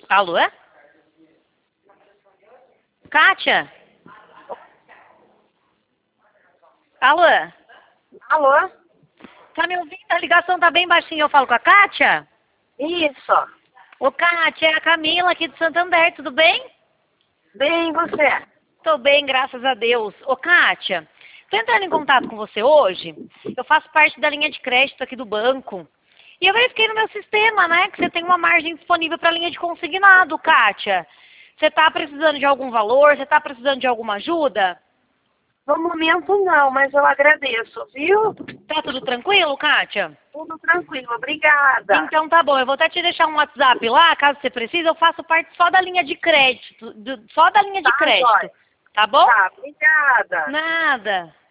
Alô? Kátia? Alô? Alô? Tá me ouvindo? A ligação tá bem baixinha. Eu falo com a Kátia? Isso. Ô, Kátia, é a Camila aqui de Santander, tudo bem? Bem, você? Tô bem, graças a Deus. Ô, Kátia, tô entrando em contato com você hoje. Eu faço parte da linha de crédito aqui do banco. E eu verifiquei no meu sistema, né, que você tem uma margem disponível para linha de consignado, Kátia. Você tá precisando de algum valor? Você tá precisando de alguma ajuda? No momento não, mas eu agradeço, viu? Tá tudo tranquilo, Kátia? Tudo tranquilo, obrigada. Então tá bom, eu vou até te deixar um WhatsApp lá, caso você precise. Eu faço parte só da linha de crédito, só da linha de Tá, crédito. jóia. Tá bom? Tá, obrigada. Nada.